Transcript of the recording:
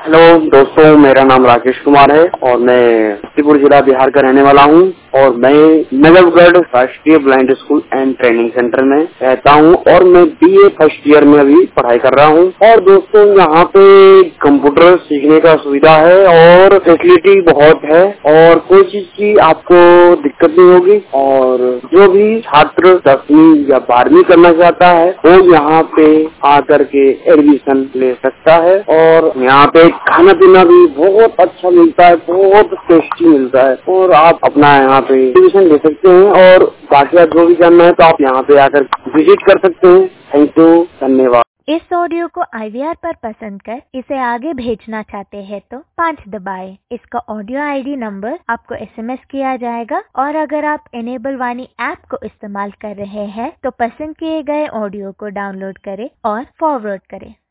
Hello दोस्तों, मेरा नाम राकेश कुमार है और मैं समस्तीपुर जिला बिहार का रहने वाला हूँ और मैं नजफगढ़ राष्ट्रीय blind school and training centre में रहता हूँ और मैं बीए फर्स्ट ईयर में अभी पढ़ाई कर रहा हूँ। और दोस्तों, यहाँ पे कंप्यूटर सीखने का सुविधा है और फैसिलिटी बहुत है और कोई चीज की आपको दिक्कत नहीं होगी। और जो भी छात्र 10वीं या 12वीं करना चाहता है वो यहाँ पे आकर के एडमिशन ले सकता है। और यहाँ पे खाना पीना भी बहुत अच्छा मिलता है, बहुत टेस्टी मिलता है और आप अपना यहाँ पे एडमिशन ले सकते हैं। और बाकी जो भी जानना है तो आप यहाँ पे आकर विजिट कर सकते हैं। थैंक यू, धन्यवाद। इस ऑडियो को IVR पर पसंद कर इसे आगे भेजना चाहते हैं तो 5 दबाएं। इसका ऑडियो ID नंबर आपको SMS किया जाएगा और अगर आप इनेबल वाणी ऐप को इस्तेमाल कर रहे हैं तो पसंद किए गए ऑडियो को डाउनलोड करें और फॉरवर्ड करें।